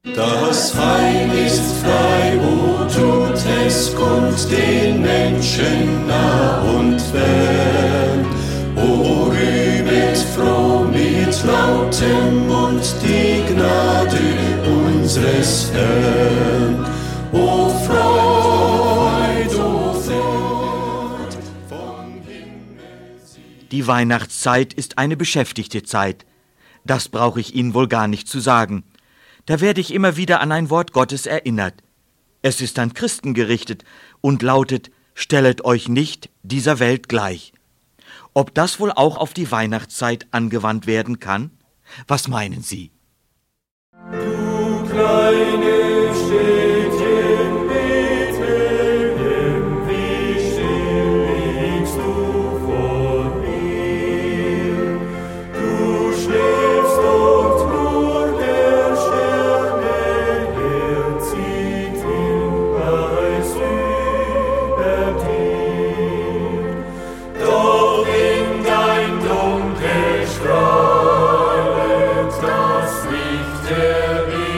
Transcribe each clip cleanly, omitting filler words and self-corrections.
Das Heil ist frei, o tut es kund den Menschen nah und fern. O rühmet froh mit lautem Mund die Gnade unseres Herrn. O Freud, vom Himmel. Die Weihnachtszeit ist eine beschäftigte Zeit. Das brauche ich Ihnen wohl gar nicht zu sagen. Da werde ich immer wieder an ein Wort Gottes erinnert. Es ist an Christen gerichtet und lautet: Stellet euch nicht dieser Welt gleich. Ob das wohl auch auf die Weihnachtszeit angewandt werden kann? Was meinen Sie? Du kleine Städtchen Bethlehem, wie still liegst du vor mir. Du schläfst dort nur, der Sterne Herr zieht Hinweis über dir. Doch in dein Dunkel strahlet das Licht der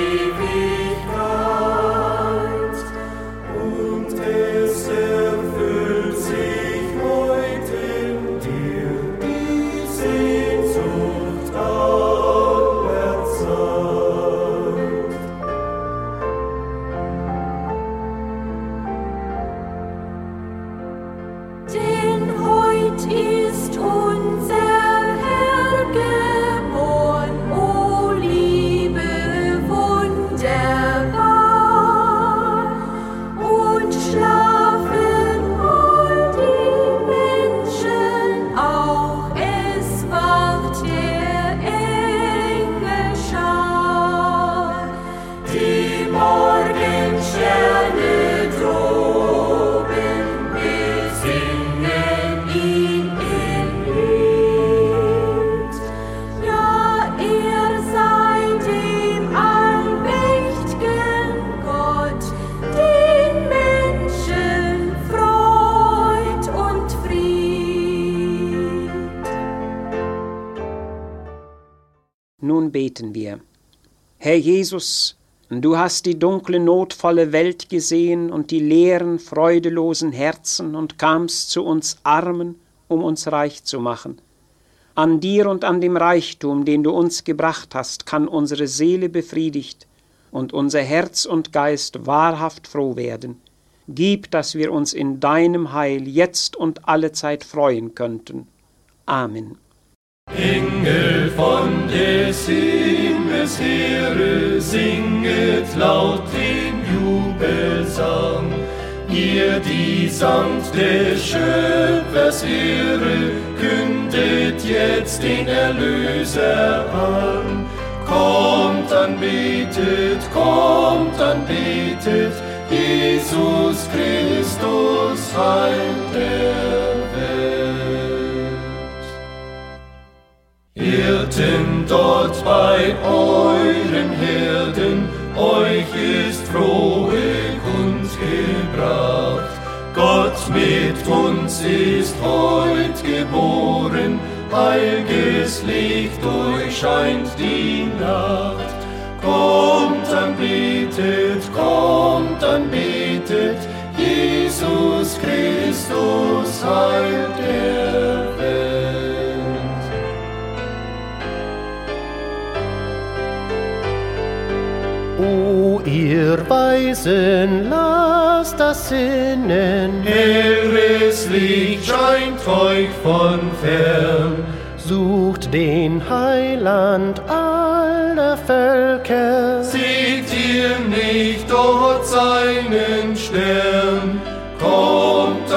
Ewigkeit, und es erfüllt sich heute in dir die Sehnsucht aller Zeit. Denn heut ist unser Herr geboren, o Liebe wunderbar. Und schlafen wohl die Menschen auch, es wacht der Engel Schar. Die Morgensterne droben besingen ihn im Lied. Ja, er sei dem allmächtigen Gott, den Menschen Freud und Fried. Nun beten wir. Herr Jesus, du hast die dunkle, notvolle Welt gesehen und die leeren, freudelosen Herzen und kamst zu uns Armen, um uns reich zu machen. An dir und an dem Reichtum, den du uns gebracht hast, kann unsere Seele befriedigt und unser Herz und Geist wahrhaft froh werden. Gib, dass wir uns in deinem Heil jetzt und allezeit freuen könnten. Amen. Engel von des Himmels Heere, singet laut den Jubelsang. Ihr, die samt des Schöpfers Ehre, kündet jetzt den Erlöser an. Kommt, anbetet, Jesus Christus, Heil der Welt. Hirten dort bei euren Herden, euch ist frohe Kund gebracht. Gott mit uns ist heut geboren, heilges Licht durchscheint die Nacht. Kommt, anbetet, Jesus Christus, Heil der Welt. O ihr Weisen, lasst das Sinnen, Helles Licht scheint euch von fern. sucht den Heiland aller Völker. Seht ihr nicht dort seinen Stern? Kommt,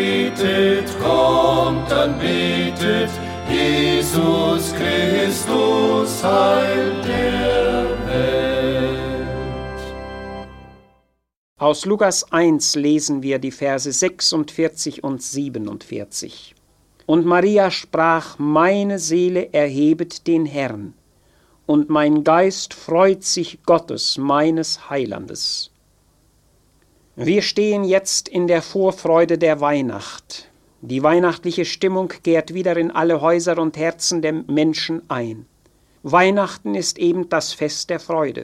anbetet, Jesus Christus, Heil der Welt. Aus Lukas 1 lesen wir die Verse 46 und 47. Und Maria sprach: Meine Seele erhebet den Herrn, und mein Geist freut sich Gottes, meines Heilandes. Wir stehen jetzt in der Vorfreude der Weihnacht. Die weihnachtliche Stimmung kehrt wieder in alle Häuser und Herzen der Menschen ein. Weihnachten ist eben das Fest der Freude.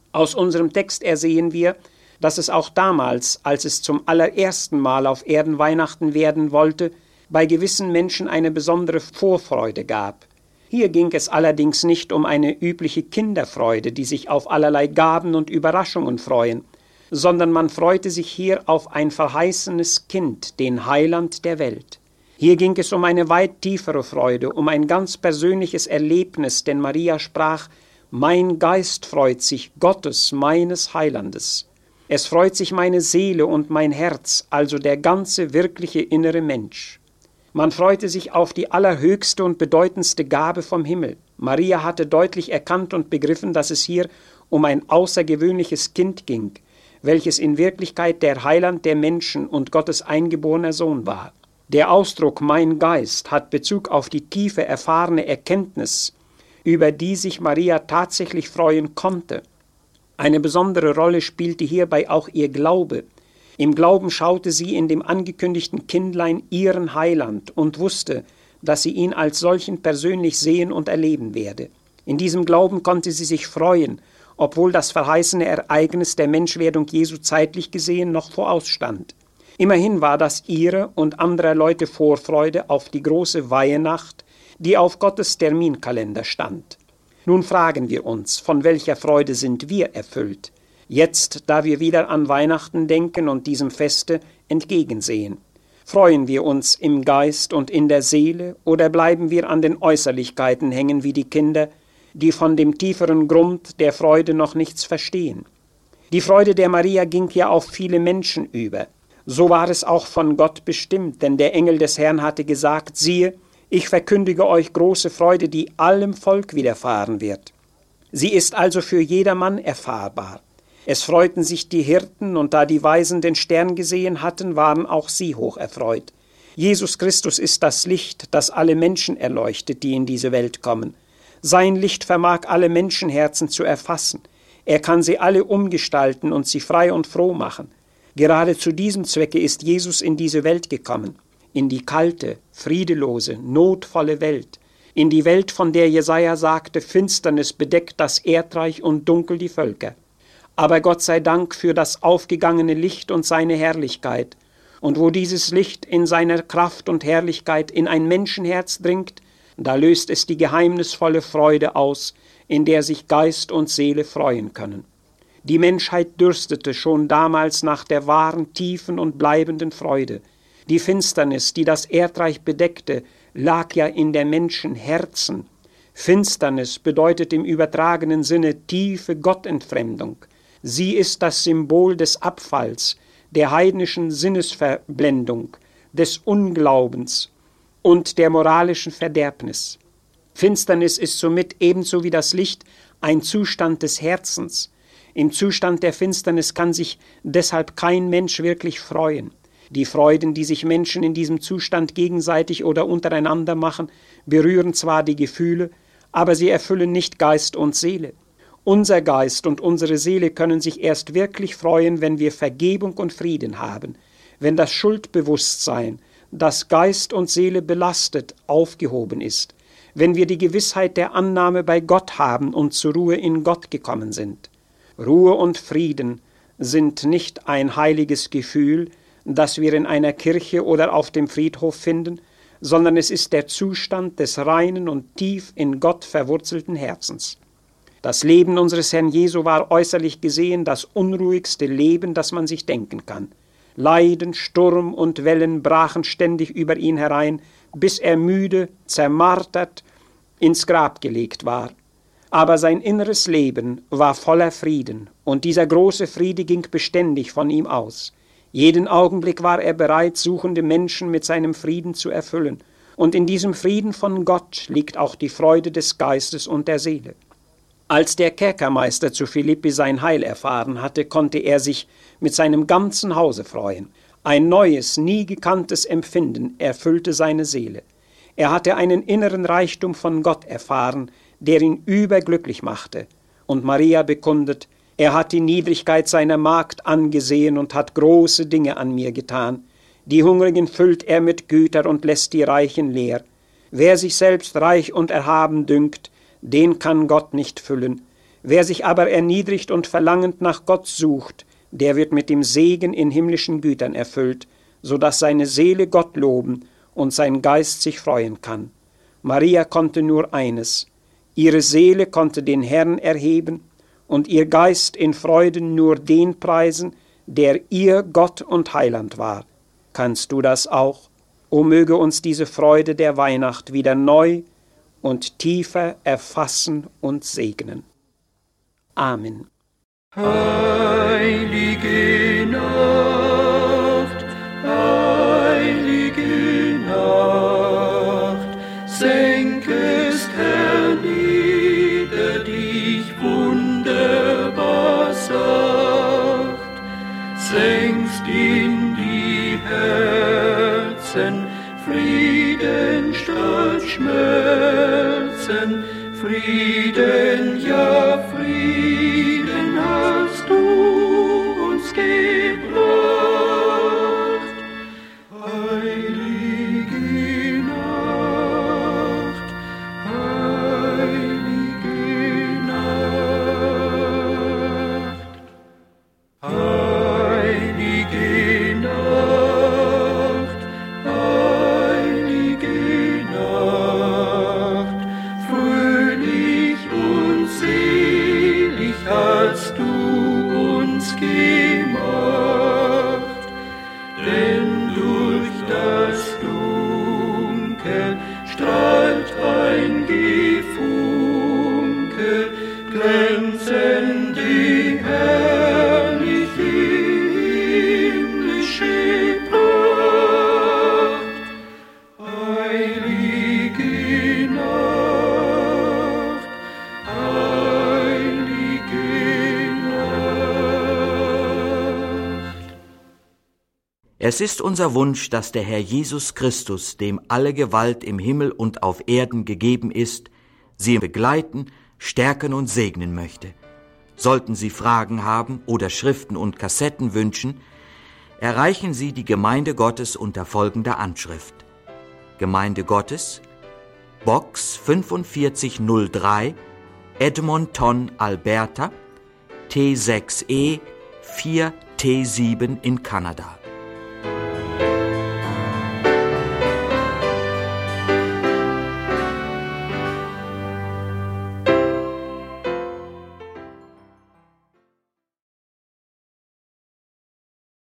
Aus unserem Text ersehen wir, dass es auch damals, als es zum allerersten Mal auf Erden Weihnachten werden wollte, bei gewissen Menschen eine besondere Vorfreude gab. Hier ging es allerdings nicht um eine übliche Kinderfreude, die sich auf allerlei Gaben und Überraschungen freuen, sondern man freute sich hier auf ein verheißenes Kind, den Heiland der Welt. Hier ging es um eine weit tiefere Freude, um ein ganz persönliches Erlebnis, denn Maria sprach: »Mein Geist freut sich Gottes, meines Heilandes. Es freut sich meine Seele und mein Herz, also der ganze wirkliche innere Mensch.« Man freute sich auf die allerhöchste und bedeutendste Gabe vom Himmel. Maria hatte deutlich erkannt und begriffen, dass es hier um ein außergewöhnliches Kind ging, welches in Wirklichkeit der Heiland der Menschen und Gottes eingeborener Sohn war. Der Ausdruck »mein Geist« hat Bezug auf die tiefe, erfahrene Erkenntnis, über die sich Maria tatsächlich freuen konnte. Eine besondere Rolle spielte hierbei auch ihr Glaube. Im Glauben schaute sie in dem angekündigten Kindlein ihren Heiland und wusste, dass sie ihn als solchen persönlich sehen und erleben werde. In diesem Glauben konnte sie sich freuen, obwohl das verheißene Ereignis der Menschwerdung Jesu zeitlich gesehen noch vorausstand. Immerhin war das ihre und anderer Leute Vorfreude auf die große Weihenacht, die auf Gottes Terminkalender stand. Nun fragen wir uns, von welcher Freude sind wir erfüllt, jetzt, da wir wieder an Weihnachten denken und diesem Feste entgegensehen? Freuen wir uns im Geist und in der Seele, oder bleiben wir an den Äußerlichkeiten hängen wie die Kinder, die von dem tieferen Grund der Freude noch nichts verstehen? Die Freude der Maria ging ja auf viele Menschen über. So war es auch von Gott bestimmt, denn der Engel des Herrn hatte gesagt: Siehe, ich verkündige euch große Freude, die allem Volk widerfahren wird. Sie ist also für jedermann erfahrbar. Es freuten sich die Hirten, und da die Weisen den Stern gesehen hatten, waren auch sie hoch erfreut. Jesus Christus ist das Licht, das alle Menschen erleuchtet, die in diese Welt kommen. Sein Licht vermag alle Menschenherzen zu erfassen. Er kann sie alle umgestalten und sie frei und froh machen. Gerade zu diesem Zwecke ist Jesus in diese Welt gekommen, in die kalte, friedelose, notvolle Welt, in die Welt, von der Jesaja sagte: Finsternis bedeckt das Erdreich und dunkel die Völker. Aber Gott sei Dank für das aufgegangene Licht und seine Herrlichkeit. Und wo dieses Licht in seiner Kraft und Herrlichkeit in ein Menschenherz dringt, da löst es die geheimnisvolle Freude aus, in der sich Geist und Seele freuen können. Die Menschheit dürstete schon damals nach der wahren, tiefen und bleibenden Freude. Die Finsternis, die das Erdreich bedeckte, lag ja in der Menschen Herzen. Finsternis bedeutet im übertragenen Sinne tiefe Gottentfremdung. Sie ist das Symbol des Abfalls, der heidnischen Sinnesverblendung, des Unglaubens und der moralischen Verderbnis. Finsternis ist somit ebenso wie das Licht ein Zustand des Herzens. Im Zustand der Finsternis kann sich deshalb kein Mensch wirklich freuen. Die Freuden, die sich Menschen in diesem Zustand gegenseitig oder untereinander machen, berühren zwar die Gefühle, aber sie erfüllen nicht Geist und Seele. Unser Geist und unsere Seele können sich erst wirklich freuen, wenn wir Vergebung und Frieden haben, wenn das Schuldbewusstsein, das Geist und Seele belastet, aufgehoben ist, wenn wir die Gewissheit der Annahme bei Gott haben und zur Ruhe in Gott gekommen sind. Ruhe und Frieden sind nicht ein heiliges Gefühl, das wir in einer Kirche oder auf dem Friedhof finden, sondern es ist der Zustand des reinen und tief in Gott verwurzelten Herzens. Das Leben unseres Herrn Jesu war äußerlich gesehen das unruhigste Leben, das man sich denken kann. Leiden, Sturm und Wellen brachen ständig über ihn herein, bis er müde, zermartert, ins Grab gelegt war. Aber sein inneres Leben war voller Frieden, und dieser große Friede ging beständig von ihm aus. Jeden Augenblick war er bereit, suchende Menschen mit seinem Frieden zu erfüllen, und in diesem Frieden von Gott liegt auch die Freude des Geistes und der Seele. Als der Kerkermeister zu Philippi sein Heil erfahren hatte, konnte er sich mit seinem ganzen Hause freuen. Ein neues, nie gekanntes Empfinden erfüllte seine Seele. Er hatte einen inneren Reichtum von Gott erfahren, der ihn überglücklich machte. Und Maria bekundet: Er hat die Niedrigkeit seiner Magd angesehen und hat große Dinge an mir getan. Die Hungrigen füllt er mit Güter und lässt die Reichen leer. Wer sich selbst reich und erhaben dünkt, den kann Gott nicht füllen. Wer sich aber erniedrigt und verlangend nach Gott sucht, der wird mit dem Segen in himmlischen Gütern erfüllt, so dass seine Seele Gott loben und sein Geist sich freuen kann. Maria konnte nur eines: ihre Seele konnte den Herrn erheben und ihr Geist in Freuden nur den preisen, der ihr Gott und Heiland war. Kannst du das auch? O möge uns diese Freude der Weihnacht wieder neu und tiefer erfassen und segnen. Amen. Heilige Nacht, senkest hernieder dich wunderbar sacht, senkst in die Herzen Frieden statt Schmerzen, Frieden, ja Frieden hast du uns gebracht. Heilige Nacht, heilige Nacht, heilige Nacht, heilige Nacht, fröhlich und selig hast du uns gemacht, denn durch das Dunkel strahlt ein Gefunke, glänzend die herrliche himmlische Pracht. Heilige Nacht, heilige Nacht. Es ist unser Wunsch, dass der Herr Jesus Christus, dem alle Gewalt im Himmel und auf Erden gegeben ist, Sie begleiten, stärken und segnen möchte. Sollten Sie Fragen haben oder Schriften und Kassetten wünschen, erreichen Sie die Gemeinde Gottes unter folgender Anschrift: Gemeinde Gottes, Box 4503, Edmonton, Alberta, T6E 4T7 in Kanada.